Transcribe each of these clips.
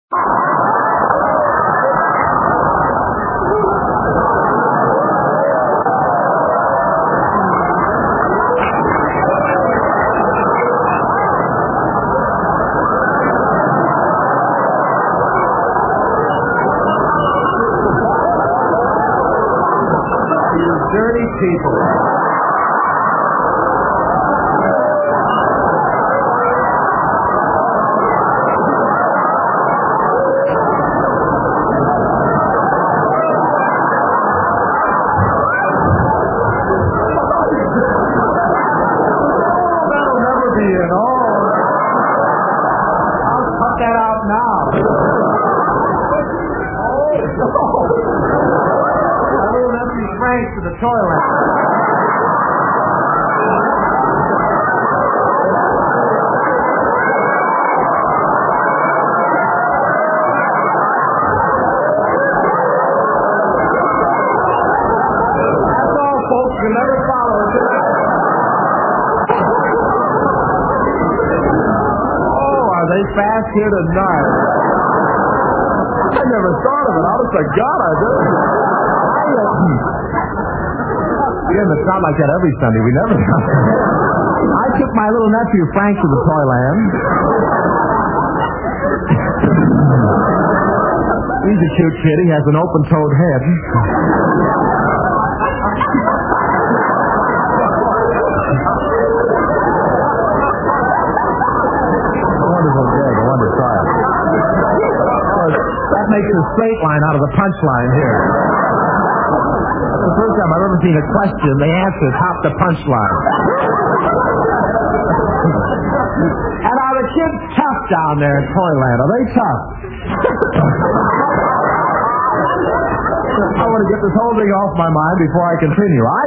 Dirty people. That'll never be it. I'll cut that out now. Frank to the toilet. That's all, folks. You'll never follow it. Oh, are they fast here tonight? I never thought of it. Honest to God, I did. It's not like that every Sunday. We never. I took my little nephew Frank to the Toyland. He's a cute kid. He has an open-toed head. A wonderful gag, a wonderful trial. That makes a straight line out of the punchline here. The first time I've ever seen a question, the answer topped the punchline. And are the kids tough down there in Toyland? Are they tough? I want to get this whole thing off my mind before I continue. I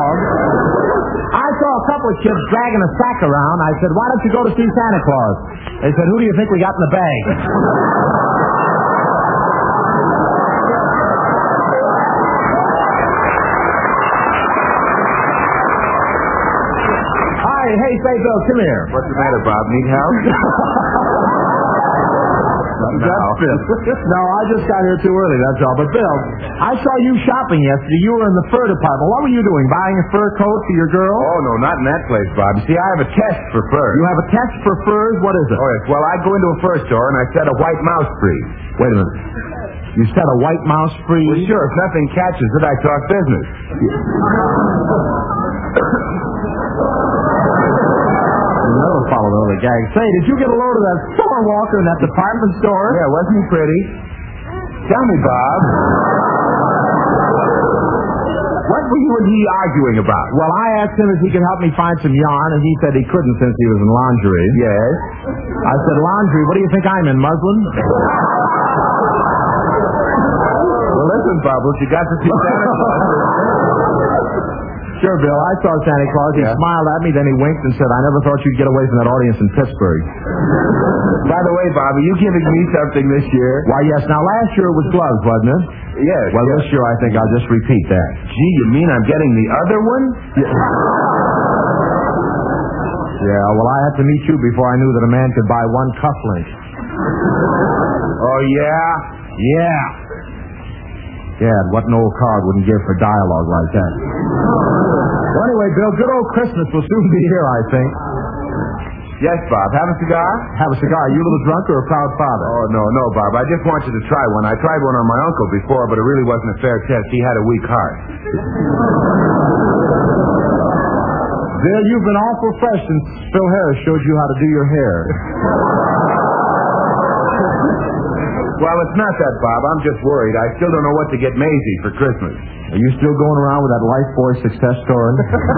saw a couple of kids dragging a sack around. I said, why don't you go to see Santa Claus? They said, who do you think we got in the bag? Hey, say, Bill, come here. What's the matter, Bob? Need help? No, I just got here too early, that's all. But, Bill, I saw you shopping yesterday. You were in the fur department. What were you doing, buying a fur coat for your girl? Oh, no, not in that place, Bob. You see, I have a test for fur. You have a test for furs? What is it? Oh, yes. Well, I go into a fur store and I set a white mouse free. Wait a minute. You set a white mouse free? Well, sure. If nothing catches it, I talk business. Never followed all the gag. Say, did you get a load of that store walker in that department store? Yeah, wasn't he pretty? Tell me, Bob. What were you and he arguing about? Well, I asked him if he could help me find some yarn, and he said he couldn't since he was in lingerie. Yes. I said, laundry, what do you think I'm in, muslin? Well, listen, Bubbles, you got to see Santa Claus. Sure, Bill, I saw Santa Claus. He smiled at me, then he winked and said, I never thought you'd get away from that audience in Pittsburgh. By the way, Bob, are you giving me something this year? Why, yes. Now, last year it was gloves, wasn't it? Yes. Well, this year I think I'll just repeat that. Gee, you mean I'm getting the other one? Yeah, well, I had to meet you before I knew that a man could buy one cufflink. Oh, yeah? Yeah. Yeah, what an old card wouldn't give for dialogue like that. Well, anyway, Bill, good old Christmas will soon be here, I think. Yes, Bob. Have a cigar? Have a cigar. Are you a little drunk or a proud father? Oh, no, Bob. I just want you to try one. I tried one on my uncle before, but it really wasn't a fair test. He had a weak heart. Bill, you've been awful fresh since Phil Harris showed you how to do your hair. Well, it's not that, Bob. I'm just worried. I still don't know what to get Maisie for Christmas. Are you still going around with that Life Boy success story?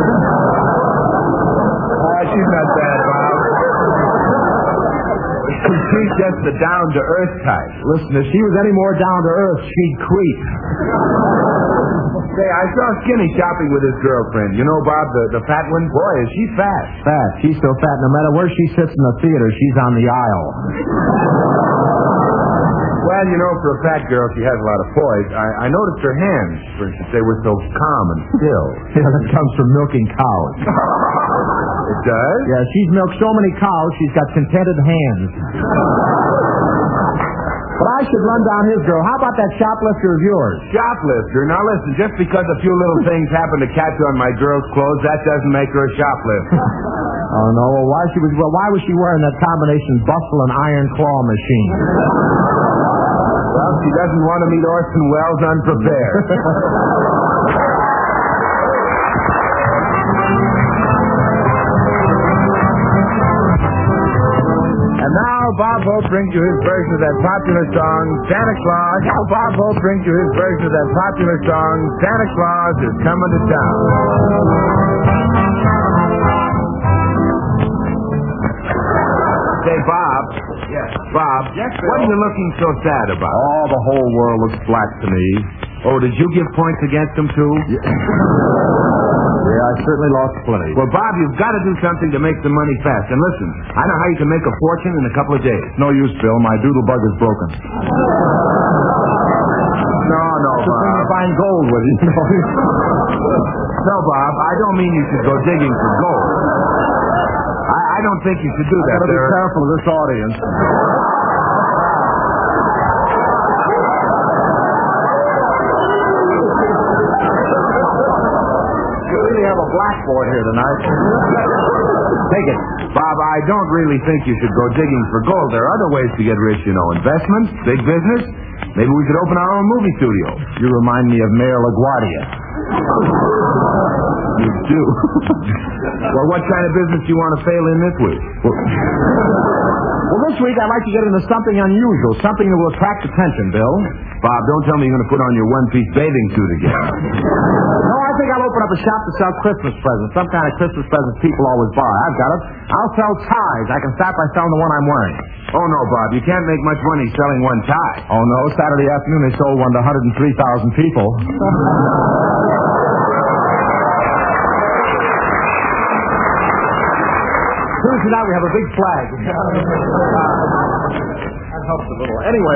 She's not bad, Bob. She's just the down-to-earth type. Listen, if she was any more down-to-earth, she'd creep. Say, I saw Skinny shopping with his girlfriend. You know, Bob, the fat one? Boy, is she fat. Fat. She's so fat, no matter where she sits in the theater, she's on the aisle. Well, you know, for a fat girl, she has a lot of poise. I noticed her hands, for instance, they were so calm and still. Yeah, that comes from milking cows. It does? Yeah, she's milked so many cows, she's got contented hands. should run down his girl. How about that shoplifter of yours? Shoplifter? Now listen, just because a few little things happen to catch on my girl's clothes, that doesn't make her a shoplifter. Oh, no. Well, why was she wearing that combination bustle and iron claw machine? Well, she doesn't want to meet Orson Welles unprepared. And now Bob Hope brings you his version of that popular song, Santa Claus. Now Bob Hope brings you his version of that popular song, Santa Claus is Coming to Town. Say, Bob. Yes. Bob. Yes, Bill. What are you looking so sad about? Oh, the whole world looks black to me. Oh, did you give points against him, too? Yeah, I certainly lost plenty. Well, Bob, you've got to do something to make some money fast. And listen, I know how you can make a fortune in a couple of days. No use, Bill. My doodle bug is broken. No, Bob. Find gold with you. No, Bob, I don't mean you should go digging for gold. I don't think you should do that. Be careful of this audience. We really have a blackboard here tonight. Take it. Bob, I don't really think you should go digging for gold. There are other ways to get rich, you know. Investments, big business. Maybe we could open our own movie studio. You remind me of Mayor LaGuardia. You do? Well, what kind of business do you want to fail in this week? Well, this week I'd like to get into something unusual, something that will attract attention, Bill. Bob, don't tell me you're going to put on your one-piece bathing suit again. No, I think I'll open up a shop to sell Christmas presents, some kind of Christmas presents people always buy. I've got it. I'll sell ties. I can start by selling the one I'm wearing. Oh, no, Bob, you can't make much money selling one tie. Oh, no, Saturday afternoon they sold one to 103,000 people. Tuesday night we have a big flag. That helps a little. Anyway,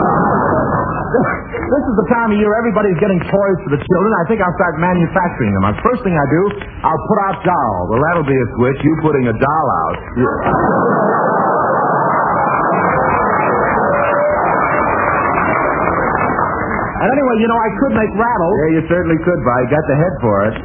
this is the time of year everybody's getting toys for the children. I think I'll start manufacturing them. The first thing I do, I'll put out dolls. Well, that'll be a switch, you putting a doll out. And anyway, you know, I could make rattles. Yeah, you certainly could, but I got the head for it.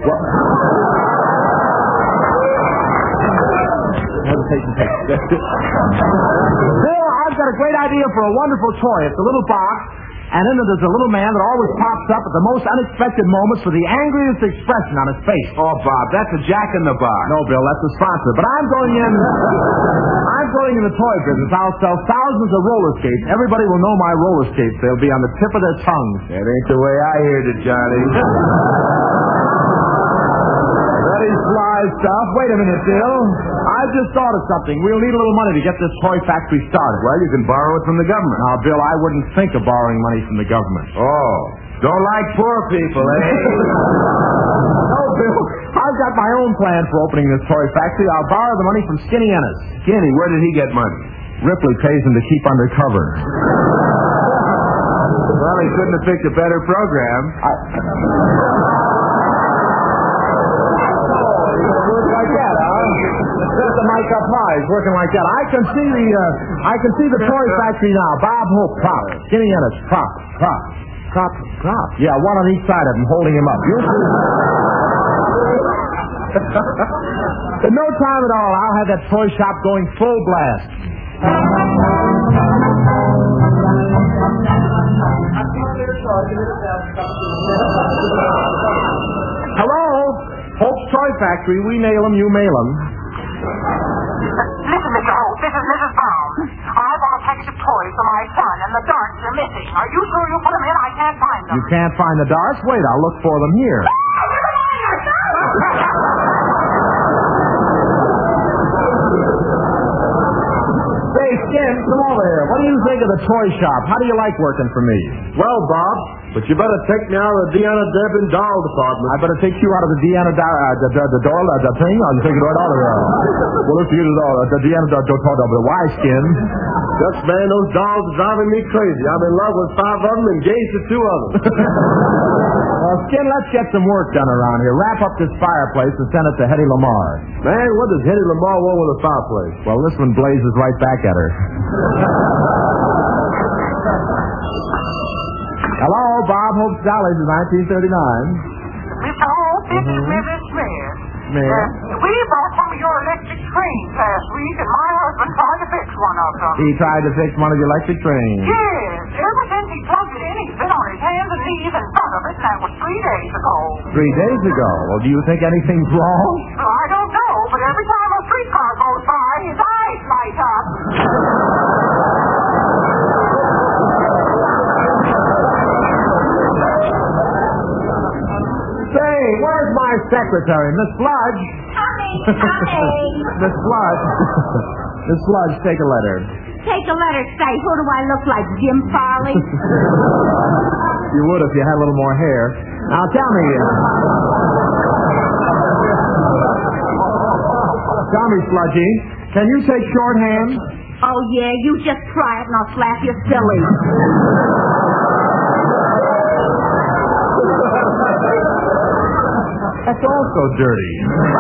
Bill, I've got a great idea for a wonderful toy. It's a little box, and in it there's a little man that always pops up at the most unexpected moments with the angriest expression on his face. Oh, Bob, that's a Jack in the Box. No, Bill, that's the sponsor. But I'm going in the toy business. I'll sell thousands of roller skates. Everybody will know my roller skates. They'll be on the tip of their tongues. That ain't the way I heard it, Johnny. Very sly stuff. Wait a minute, Bill. I just thought of something. We'll need a little money to get this toy factory started. Well, you can borrow it from the government. Now, Bill, I wouldn't think of borrowing money from the government. Oh, don't like poor people, eh? No, Bill. I've got my own plan for opening this toy factory. I'll borrow the money from Skinny Ennis. Skinny, where did he get money? Ripley pays him to keep undercover. Well, he couldn't have picked a better program. Just a mic up high. He's working like that. I can see the toy factory now. Bob Hope, prop. Skinny Ennis, prop. Yeah, one on each side of him, holding him up. You'll see. In no time at all, I'll have that toy shop going full blast. Hello? Hope's Toy Factory. We nail them, you mail them. Listen, Mr. Hope, this is Mrs. Brown. I bought a package of toys for my son, and the darts are missing. Are you sure you put them in? I can't find them. You can't find the darts? Wait, I'll look for them here. Say, Skin, come over here. What do you think of the toy shop? How do you like working for me? Well, Bob, but you better take me out of the Deanna Devin doll department. I better take you out of the Deanna the doll, the thing, or you take it right out of there. Well, let's get it all. The Deanna the why, Skin? Just, man, those dolls are driving me crazy. I'm in love with 5 of them and engaged to 2 of them. Well, Skin, let's get some work done around here. Wrap up this fireplace and send it to Hetty Lamar. Man, what does Hetty Lamar want with a fireplace? Well, this one blazes right back at her. Hello, Bob Hope Sally's in 1939. Mr. Hope, this is Mrs. Smith. Smith? We bought some of your electric trains last week, and my husband tried to fix one of them. He tried to fix one of the electric trains. Yes. Ever since he plugged it in, he's been on his hands and knees in front of it, and that was 3 days ago. 3 days ago. Well, do you think anything's wrong? Well, I don't know, but every time a streetcar goes by, his eyes light up. Say, where's my secretary, Miss Sludge? Coming. Miss Sludge. Miss Sludge, take a letter. Take a letter, say, who do I look like, Jim Farley? You would if you had a little more hair. Now, tell me. Tell me, Sludgy, can you take shorthand? Oh, yeah, you just try it and I'll slap you silly. That's also dirty.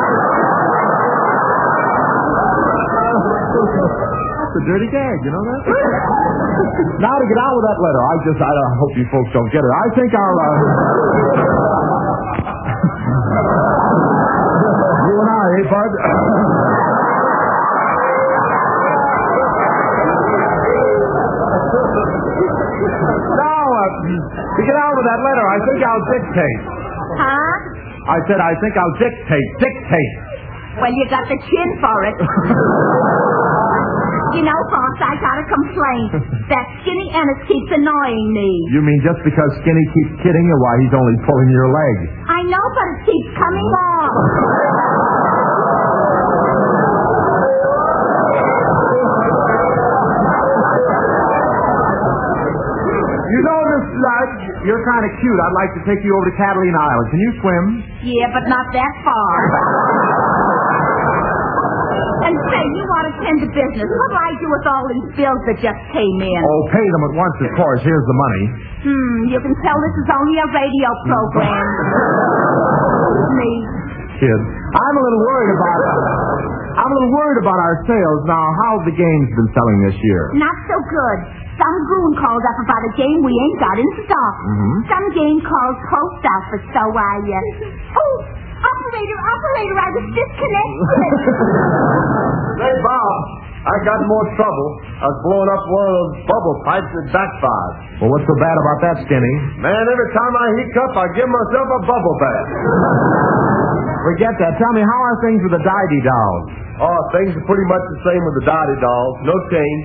That's a dirty gag, you know that? Now to get out with that letter, I hope you folks don't get it. I think I'll, you and I, eh, Bud? Now, to get out with that letter, I think I'll dictate. Huh? I said, I think I'll dictate. Dictate. Well, you got the chin for it. You know, boss, I got a complaint. That Skinny Ennis keeps annoying me. You mean just because Skinny keeps kidding you while he's only pulling your leg? I know, but it keeps coming off. You know, Miss Sludge, you're kind of cute. I'd like to take you over to Catalina Island. Can you swim? Yeah, but not that far. And say, you want to tend to business. What'll I do with all these bills that just came in? Oh, pay them at once, of course. Here's the money. You can tell this is only a radio program. Me. Kid, I'm a little worried about our sales. Now, how's the game's been selling this year? Not so good. Some goon called up about a game we ain't got in stock. Some game called post office, so Oh, operator, I was disconnected. Hey, Bob, I got more trouble. I was blowing up one of those bubble pipes that backfired. Well, what's so bad about that, Skinny? Man, every time I hiccup, I give myself a bubble bath. Forget that. Tell me, how are things with the Diddy dolls? Oh, things are pretty much the same with the Diddy dolls. No change.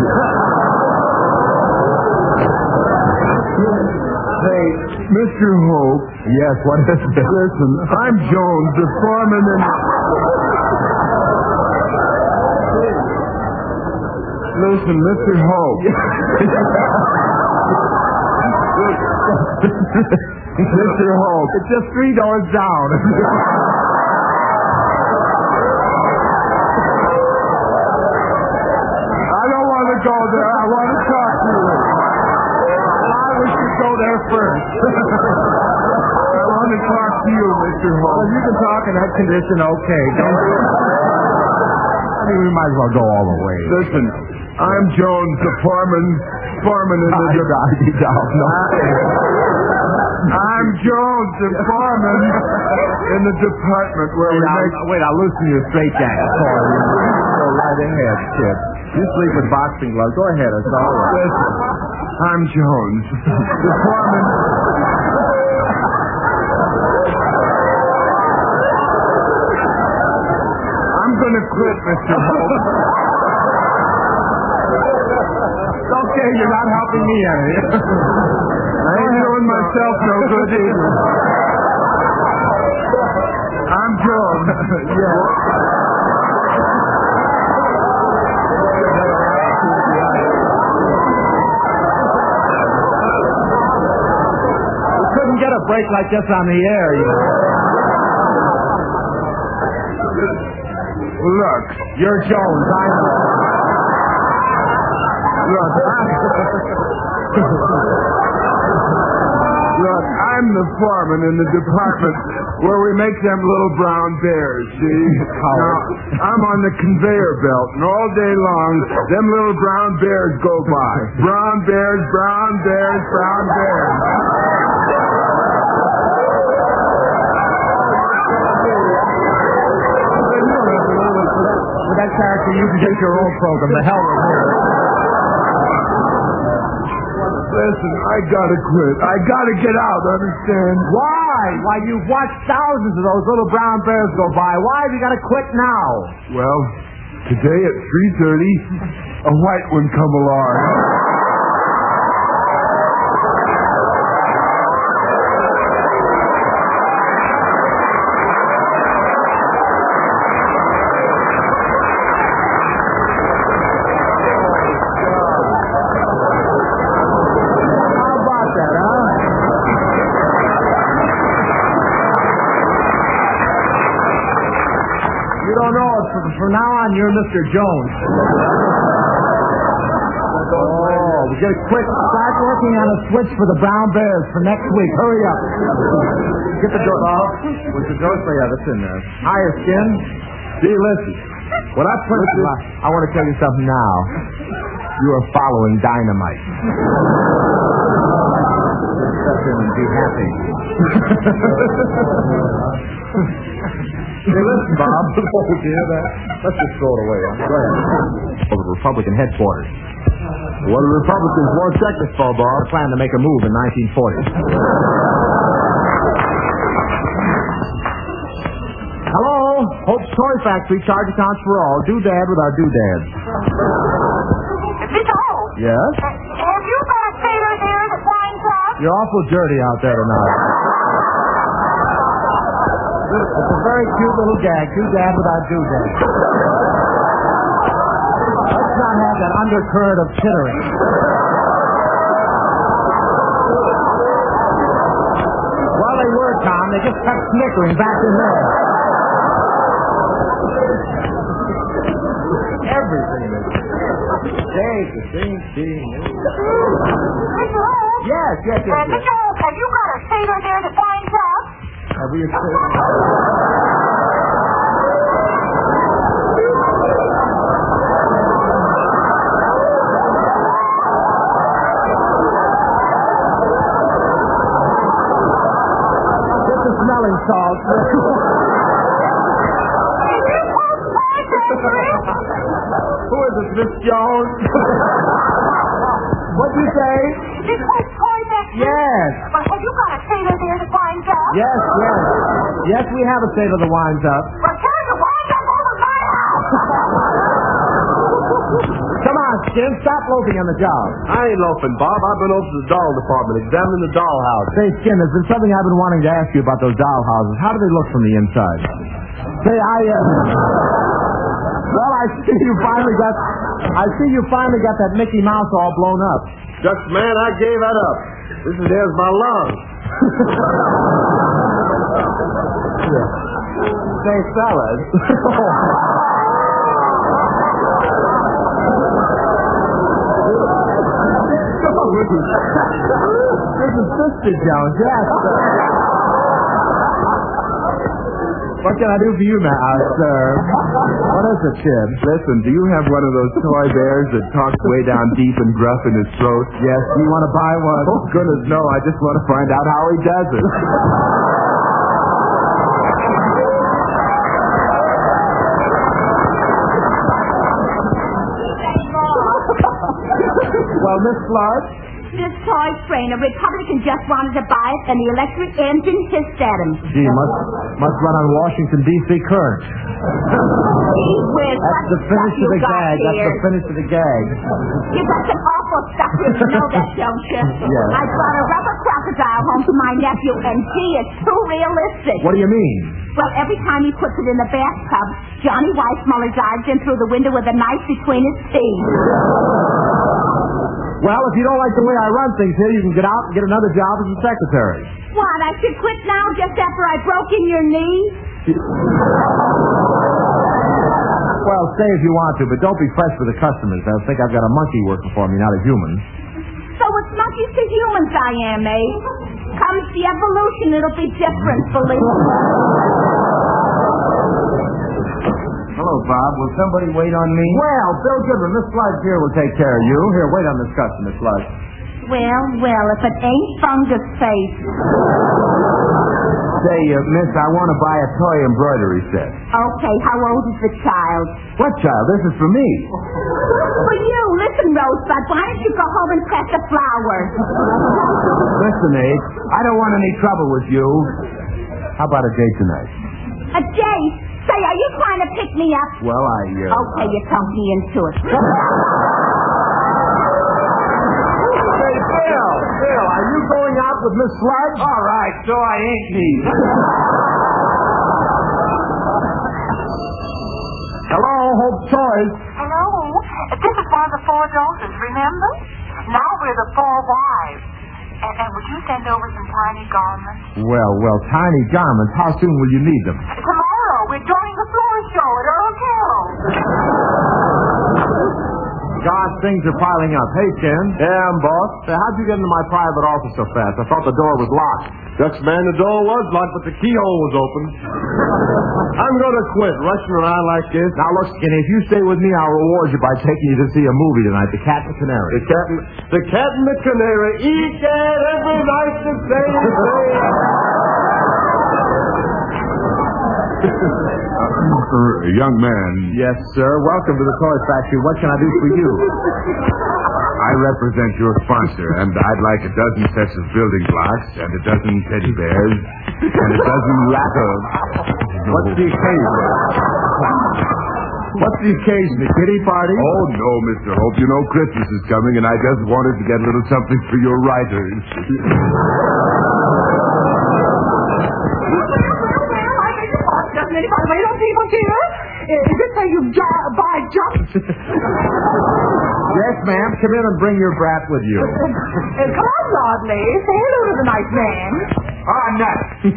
Hey, Mr. Hope. Yes, what is it? Listen, I'm Jones, the foreman in... Listen, Mr. Hope. Mr. Hope. It's just 3 doors down. I don't want to go there. I want to talk to you. I wish you'd go there first. I want to talk to you, Mr. Hope. Well, you can talk in that condition, okay. I mean, we might as well go all the way. Listen, I'm Jones, the foreman in the... I'm Jones, the foreman in the department where we make... Wait, I'll loosen you a straight gang. Go right ahead, kid. You sleep with boxing gloves. Go ahead, it's all right. Listen, I'm Jones, the foreman... I'm going to quit, Mr. Hope. Okay, you're not helping me any. I ain't doing myself no good either. I'm Jones. Yeah. We couldn't get a break like this on the air, you know. Look, You're Jones. Look, I'm the foreman in the department where we make them little brown bears, see? Now, I'm on the conveyor belt, and all day long, them little brown bears go by. Brown bears, brown bears, brown bears. With that character, you can get your own program. The hell with you. Listen, I gotta quit. I gotta get out, understand? Why? Why, you've watched thousands of those little brown bears go by. Why have you got to quit now? Well, today at 3:30, a white one come along. From now on, you're Mr. Jones. Oh, we get quick. Start working on a switch for the brown bears for next week. Hurry up. Get the door off. What's the door? Yeah, that's in there. Hiya, Skin. Gee, listen. When I put this, I want to tell you something now. You are following dynamite. Step in and be happy. Hey, listen, Bob. Did you hear that? Let's just throw it away. Go ahead. Over Republican headquarters. What do Republicans want check this for, Bob? They plan to make a move in 1940. Hello? Hope's Toy Factory. Charge accounts for all. Doodad with our doodads. Mr. Hope. Yes? Have you got a sailor there that winds up? You're awful dirty out there tonight. It's a very cute little gag. Doodad with our doodad. Let's not have that undercurrent of tittering. Well, they were, Tom. They just kept snickering back in there. Everything is Dave, the same thing. Mr. Hope. Yes. Mr. Hope, have you got a sailor there that winds up? Have we Get the smelling salts. Who is this, Miss Jones? What'd you say? This Hope's Toy Factory? Yes. Well, have you got a sailor there that winds up? Yes. Yes, we have a sailor that winds up. Well, tell him to wind up over my house. Come on, Skin, stop loafing on the job. I ain't loafing, Bob. I've been over to the doll department examining the dollhouse. Say, Skin, there's been something I've been wanting to ask you about those doll houses. How do they look from the inside? Say, well, I see you finally got that Mickey Mouse all blown up. Just, man, I gave that up. There's my lung. Say, fellas. This is Sister Jones, yes. What can I do for you, sir? What is it, Tim? Listen, do you have one of those toy bears that talks way down deep and gruff in his throat? Yes, do you want to buy one? Oh, goodness, no. I just want to find out how he does it. Well, Miss Flood? This toy train, a Republican just wanted to buy it, and the electric engine hissed at him. Gee, must run on Washington, D.C. current. That's the finish of the gag. That's the finish of the gag. You got some awful stuff here, you know that, don't you? Yes. I brought a rubber crocodile home to my nephew, and gee, it's too realistic. What do you mean? Well, every time he puts it in the bathtub, Johnny Weissmuller dives in through the window with a knife between his teeth. Well, if you don't like the way I run things here, you can get out and get another job as a secretary. What, I should quit now just after I broke in your knee? Well, stay if you want to, but don't be fresh with the customers. They'll think I've got a monkey working for me, not a human. So it's monkeys to humans I am, eh? Comes the evolution, it'll be different, believe me. Hello, Bob. Will somebody wait on me? Well, Bill Goodman, Miss Sludge here will take care of you. Here, wait on this custom, Miss Sludge. Well, if it ain't Fungus Face. Say, miss, I want to buy a toy embroidery set. Okay, how old is the child? What child? This is for me. For you. Listen, Rosebud, why don't you go home and press a flower? Listen, Ace, I don't want any trouble with you. How about a date tonight? A date? Say, are you trying to pick me up? Well, Okay, you talked me into it. Bill, are you going out with Miss Sludge? All right, so I ain't me. Hello, Hope Toys. Hello. This is one of the 4 daughters, remember? Now we're the 4 wives. And would you send over some tiny garments? Well, tiny garments. How soon will you need them? Tomorrow, we're doing the floor show at Earl Carroll's. God, things are piling up. Hey, Ken. Yeah, boss. Say, how'd you get into my private office so fast? I thought the door was locked. Dutch man, the door was locked, but the keyhole was open. I'm going to quit rushing around like this. Now, look, Skinny, if you stay with me, I'll reward you by taking you to see a movie tonight, The Cat and the Canary. The Cat and the Canary. Egad, every night the same thing. Young man. Yes, sir. Welcome to the toy factory. What can I do for you? I represent your sponsor, and I'd like a dozen sets of building blocks, and a dozen teddy bears, and a dozen rattles. What's the occasion? What's the occasion? A kiddie party? Oh, no, Mr. Hope. You know Christmas is coming, and I just wanted to get a little something for your writers. Doesn't anybody wait on people here? Is it so you buy jumps? Yes, ma'am. Come in and bring your brat with you. Come on, Rodney. Say hello to the nice man. Nuts.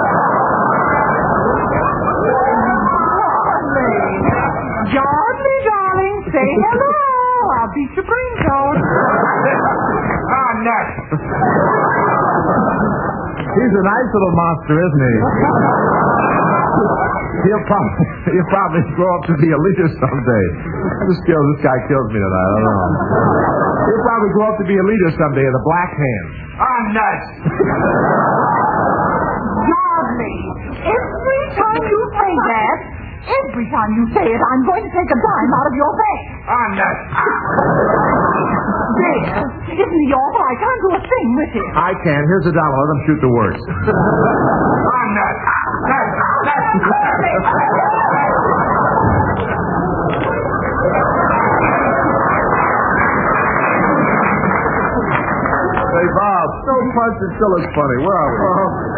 Rodney, darling, say hello. I'll beat your brains out. Nuts. He's a nice little monster, isn't he? He'll probably grow up to be a leader someday. This guy kills me tonight. I don't know. He'll probably grow up to be a leader someday of the Black Hand. Nuts. Rodney, every time you say that, I'm going to take a dime out of your bank. Nuts. There. Isn't he awful? I can't do a thing with him. I can. Here's $1. Let him shoot the words. Nuts. Hey, Bob. No punch and still looks funny. Where are we?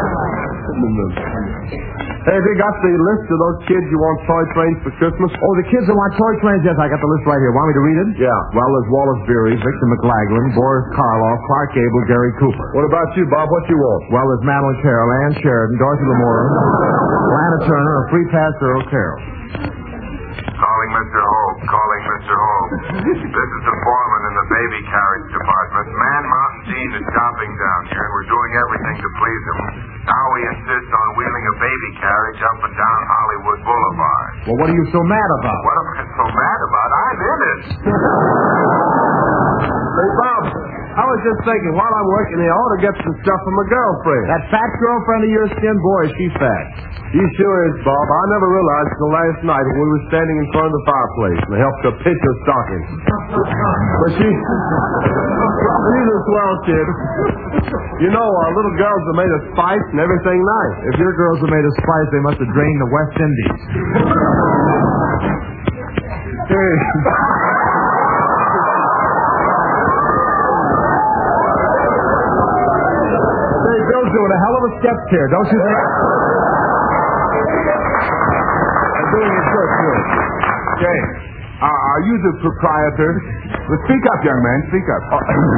Hey, they got the list of those kids you want toy trains for Christmas? Oh, the kids that want toy trains? Yes, I got the list right here. Want me to read it? Yeah. Well, there's Wallace Beery, Victor McLaglen, Boris Karloff, Clark Gable, Gary Cooper. What about you, Bob? What you want? Well, there's Madeline Carroll, Ann Sheridan, Dorothy Lamour, Lana Turner, a free pass to Earl Carroll. Calling Mr. Hope. This is the foreman in the baby carriage department. Man Mountain Dean is stopping down here, and we're doing everything to please him. Now he insists on wheeling a baby carriage up and down Hollywood Boulevard. Well, what are you so mad about? What am I so mad about? I'm in it. Hey, Bob, I was just thinking, while I'm working here, I ought to get some stuff from my girlfriend. That fat girlfriend of yours, Skin? Boy, she's fat. She sure is, Bob. I never realized until last night when we were standing in front of the fireplace and I helped her pitch her stockings. But she's a swell kid. You know, little girls are made of spice and everything nice. If your girls are made of spice, they must have drained the West Indies. Hey. Bill's doing a hell of a step here, don't you think? I'm doing it good, too. Jay, are you the proprietor? Well, speak up, young man. Speak up.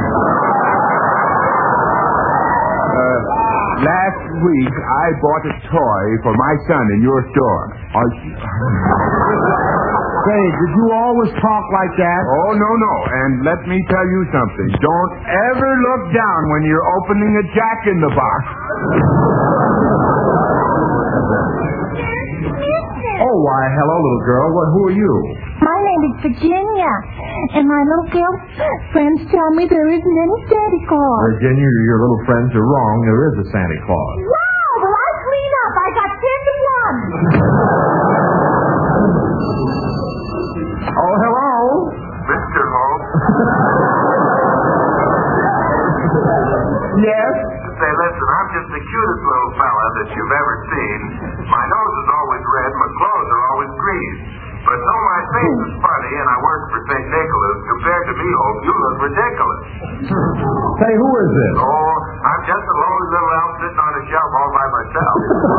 Last week, I bought a toy for my son in your store. Say, did you always talk like that? Oh, no. And let me tell you something. Don't ever look down when you're opening a Jack in the Box. Oh, why, hello, little girl. Who are you? My name is Virginia, and my little girl friends tell me there isn't any Santa Claus. Virginia, your little friends are wrong. There is a Santa Claus. Wow, well, I clean up. I got 10 to 1. Oh, hello. Mr. Hope, Yes? say, listen, I'm just the cutest little fella that you've ever seen. My nose is always red, my clothes are always green. But though my face is funny and I work for St. Nicholas, compared to me, Hope, you look ridiculous. Say, who is this? Oh, I'm just a lonely little elf sitting on a shelf all by myself.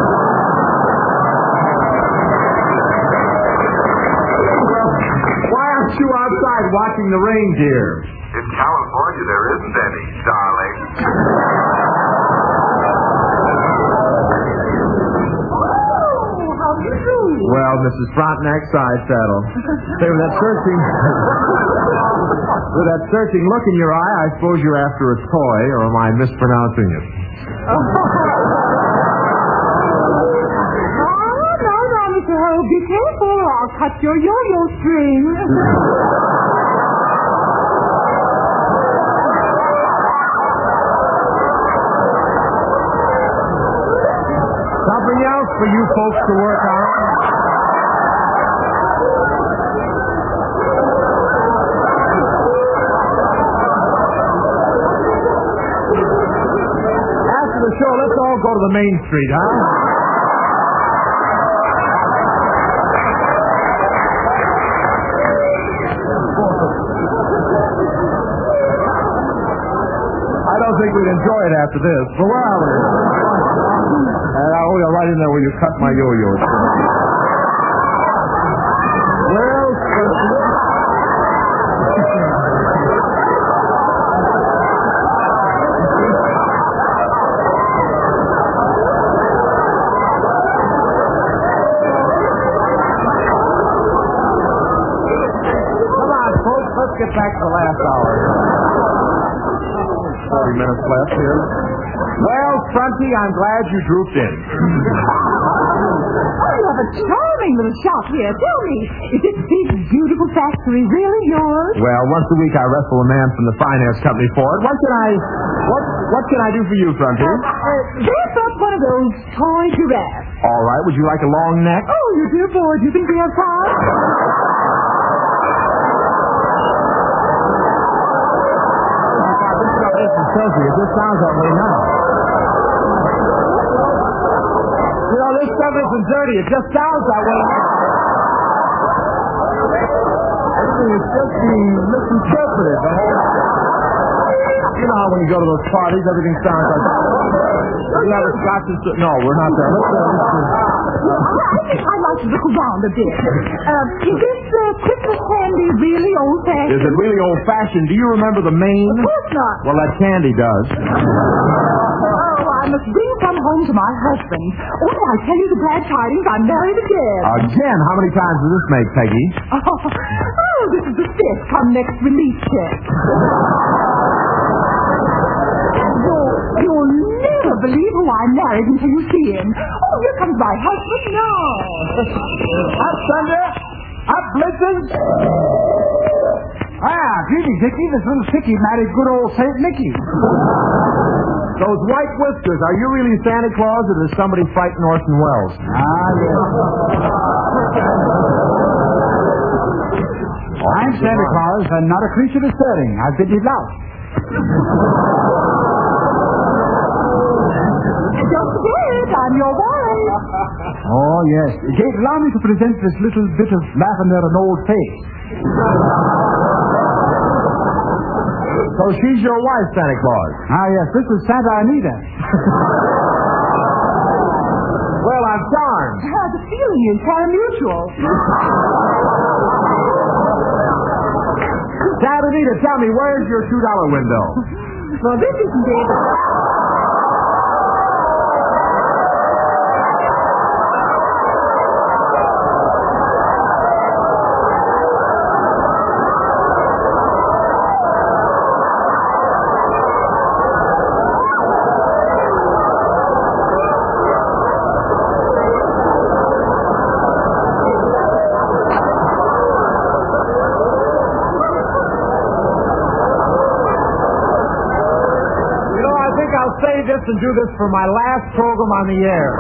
Why aren't you outside watching the reindeer? In California, there isn't any, darling. Well, Mrs. Frontenac, side saddle. Say, with that searching look in your eye, I suppose you're after a toy, or am I mispronouncing it? No, Mr. Ho, be careful or I'll cut your yo-yo string. Something else for you folks to work on? After the show, let's all go to the main street, huh? I don't think we'd enjoy it after this. But where are we? Oh, yeah, right in there where you cut my yo-yos. Well, come on, folks, let's get back to the last hour. 40 minutes left here. Well, Fronty, I'm glad you drooped in. Oh, you have a charming little shop here. Tell me, is this big, beautiful factory really yours? Well, once a week I wrestle a man from the finance company for it. What can I do for you, Fronty? There's not one of those toy giraffes. All right, would you like a long neck? Oh, you dear boy, do you think we have time? Sophie, it just sounds that way now. You know, this stuff isn't dirty. It just sounds that way now. Everything is just being misinterpreted. You know how when you go to those parties, everything sounds like that. You have a scotch and... No, we're not there. Let's I think I'd like to look around a bit. Is this Christmas candy really old-fashioned? Is it really old-fashioned? Do you remember the Maine? Of course not. Well, that candy does. Oh, I must bring some home to my husband. Oh, I tell you the glad tidings, I'm married again. Again? How many times does this make, Peggy? Oh, this is the fifth. Come next release check. You'll never believe who I married until you see him. Oh, here comes my husband now. Up, Thunder! Up, Blitzen! Ah, greetings, Dickie. This little Dickie married good old St. Nicky. Those white whiskers, are you really Santa Claus or does somebody fighting Orson Welles? Ah, yes. I'm Santa Claus and not a creature disturbing. I've been devout. Don't forget, I'm your wife. Oh, yes. Allow me to present this little bit of lavender and old face. So she's your wife, Santa Claus? Ah, yes. This is Santa Anita. Well, I'm charmed. The feeling is pari-mutual. Santa Anita, tell me, where's your $2 window? Well, this isn't it. think I'll say this and do this for my last program on the air.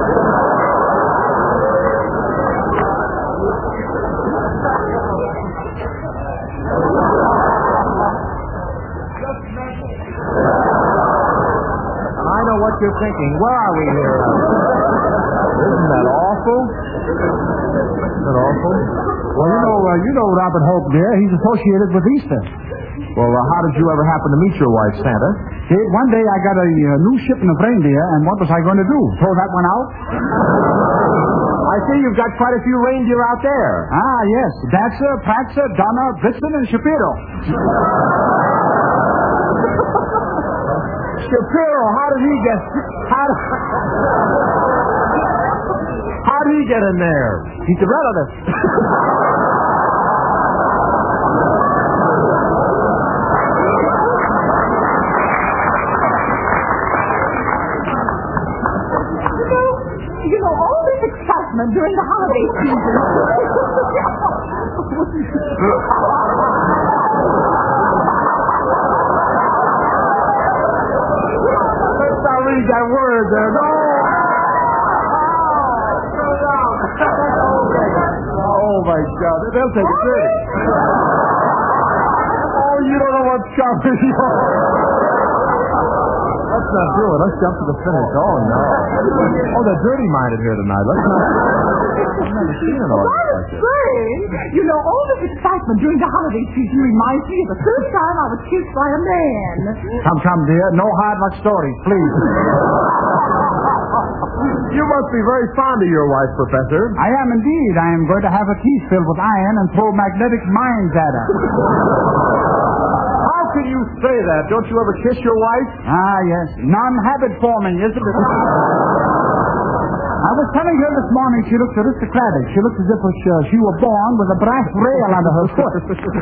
I know what you're thinking. Where are we here? Isn't that awful? Isn't that awful? Well, you know Robert Hope, dear. He's associated with Easter. Well, how did you ever happen to meet your wife, Santa? See, one day I got a new shipment of reindeer, and what was I going to do? Throw that one out? I see you've got quite a few reindeer out there. Ah, yes. Dancer, Prancer, Donner, Blitzen, and Shapiro. Shapiro, how did he get in there? He's a relative. You know, all this excitement during the holiday season. Let's not read that word there. No. Oh, my God. They'll take it dirty. Oh, you don't know what's coming. Let's not do it. Let's jump to the finish. Oh, no. Oh, they're dirty-minded here tonight. Let's not. I've never seen an audience like this. You know, all this excitement during the holiday season reminds me of the first time I was kissed by a man. Come, dear. No hard luck stories, please. You must be very fond of your wife, Professor. I am indeed. I am going to have her teeth filled with iron and throw magnetic mines at her. How can you say that? Don't you ever kiss your wife? Ah, yes. Non-habit forming, isn't it? I was telling her this morning she looks aristocratic. She looks as if she were born with a brass rail under her foot.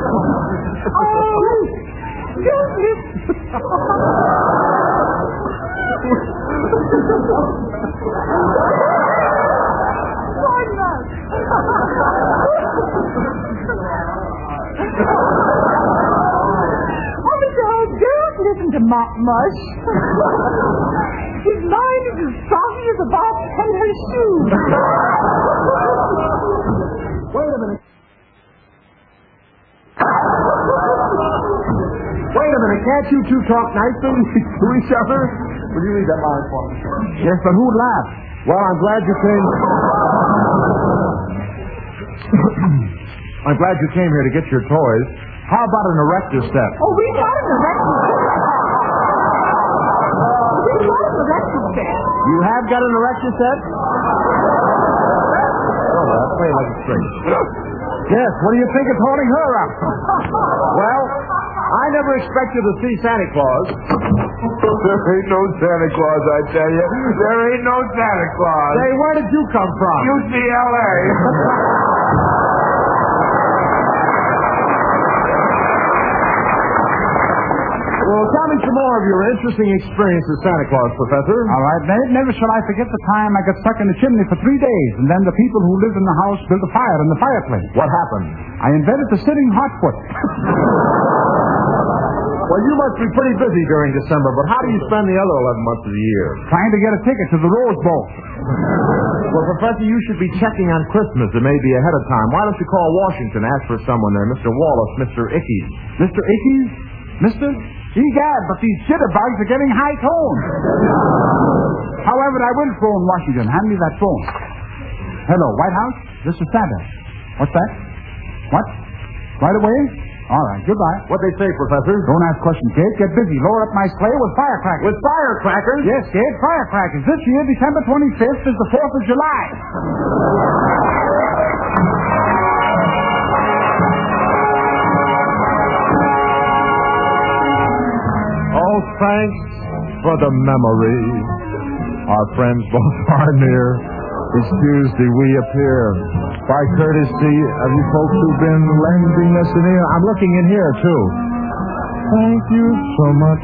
Oh, goodness. Why not? Oh, Mr. Holt, don't listen to Mush. His mind is as salty as a box and her shoes. Wait a minute. Wait a minute. Can't you two talk nicely to each other? Will you read that line for me? Yes, but who'd laugh? Well, I'm glad you came. I'm glad you came here to get your toys. How about an erector set? Oh, we got an erector set. We got an erector set. You have got an erector set? Oh, that's way like a string. Yes, what do you think is holding her up? Well, I never expected to see Santa Claus. There ain't no Santa Claus, I tell you. There ain't no Santa Claus. Say, where did you come from? UCLA. Well, tell me some more of your interesting experience with Santa Claus, Professor. All right, Nate. Never shall I forget the time I got stuck in the chimney for 3 days, and then the people who lived in the house built a fire in the fireplace. What happened? I invented the sitting hot foot. Well, you must be pretty busy during December, but how do you spend the other 11 months of the year? Trying to get a ticket to the Rose Bowl. Well, Professor, you should be checking on Christmas. It may be ahead of time. Why don't you call Washington, ask for someone there, Mr. Wallace, Mr. Ickes. Mr. Ickes? Mr.? Egad, but these jitterbugs are getting high toned. However, I will phone Washington. Hand me that phone. Hello, White House? This is Santa. What's that? What? Right away? All right, goodbye. What'd they say, Professor? Don't ask questions, Kate. Get busy. Lower up my sleigh with firecrackers. With firecrackers? Yes, Kate, firecrackers. This year, December 25th is the 4th of July. Oh, thanks for the memory. Our friends both are near. Each Tuesday we appear. By courtesy of you folks who've been lending us an ear. I'm looking in here, too. Thank you so much.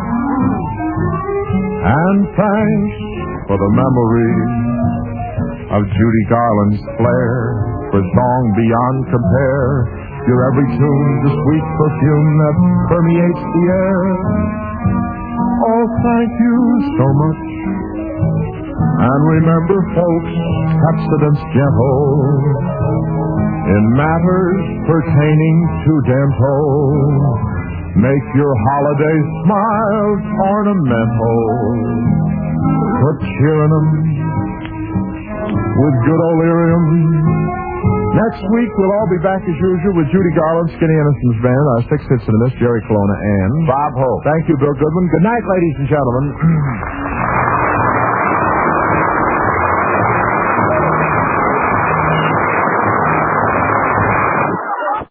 And thanks for the memory of Judy Garland's flair. For song beyond compare. Your every tune, the sweet perfume that permeates the air. Oh, thank you so much. And remember, folks, abstinence gentle in matters pertaining to dental. Make your holiday smiles ornamental. Put cheer in them with good O'Learium. Next week, we'll all be back as usual with Judy Garland, Skinny Innocence Band, our 6 hits in the miss, Jerry Colonna, and Bob Hope. Thank you, Bill Goodwin. Good night, ladies and gentlemen.